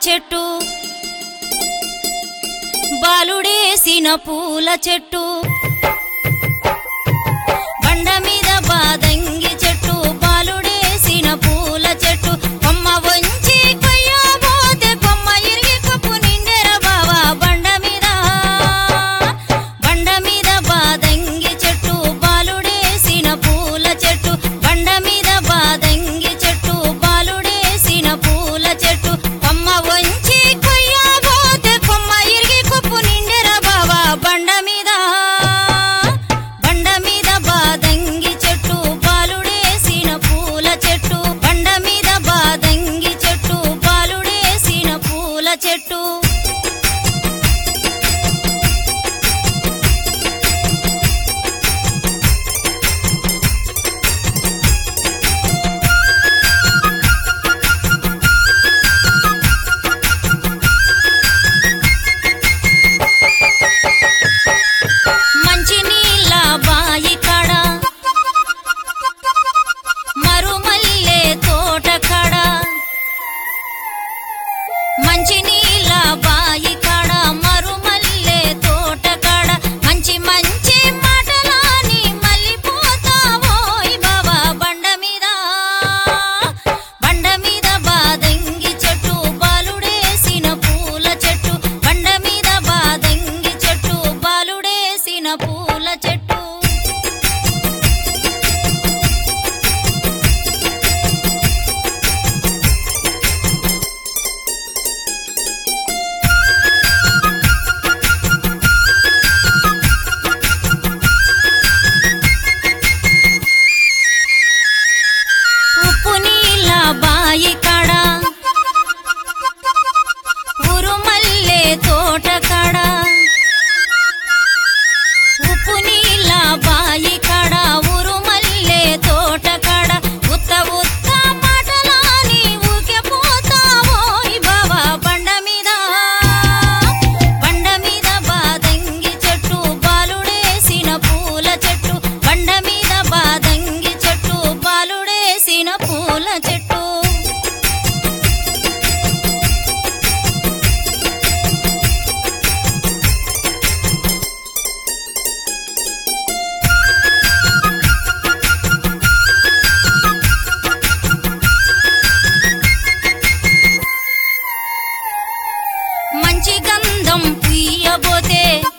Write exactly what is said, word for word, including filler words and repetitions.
చెట్టు బాలుడేసిన పూల చెట్టు బండ మీద బాదంగి చెట్టు బాలుడేసిన పూల చెట్టు కొమ్మ వంచి కొయ్యబోతే కొమ్మ ఇరిగి కప్పు నిండెర బావా బండ మీద బండ మీద బాదంగి చెట్టు బాలుడేసిన పూల చెట్టు బండ మీద బాదంగి చెట్టు బాలుడేసిన పూల చెట్టు కొమ్మ వంచి కొయ్యబోతే కొమ్మ ఇరిగి కప్పు నిండెర బావా బండ మీద బండ మీద బాదంగి చెట్టు బాలుడేసిన పూల చెట్టు బండ మీద బాదంగి చెట్టు బాలుడేసిన పూల చెట్టు మంచి నీళ్ళ బాయి కాడ మరుమల్లె తోట కాడ మంచి నీళ్ళ బాయి కాడ మరుమల్లె తోట కాడ మంచి మంచి మాటలాని మళ్ళీపోతావోయ్ బావా బండ మీద బండ మీద బాదంగి చెట్టు బాలుడేసిన పూల చెట్టు బండ మీద బాదంగి చెట్టు బాలుడేసిన పూల చెట్టు ఉప్పు నీళ్ళ బాయి కాడ ఉరుమల్లె తోట కాడ ఉప్పు నీళ్ళ బాయి కాడ ఉరుమల్లె తోట కాడ ఉత్త ఉత్త మాటలాని ఊకే పోతావోయ్ బావా బండ మీద బండ మీద బాదంగి చెట్టు బాలుడేసిన పూల చెట్టు బండ మీద బాదంగి చెట్టు బాలుడేసిన పూల చెట్టు మంచి గంధం పుయ్యబోతే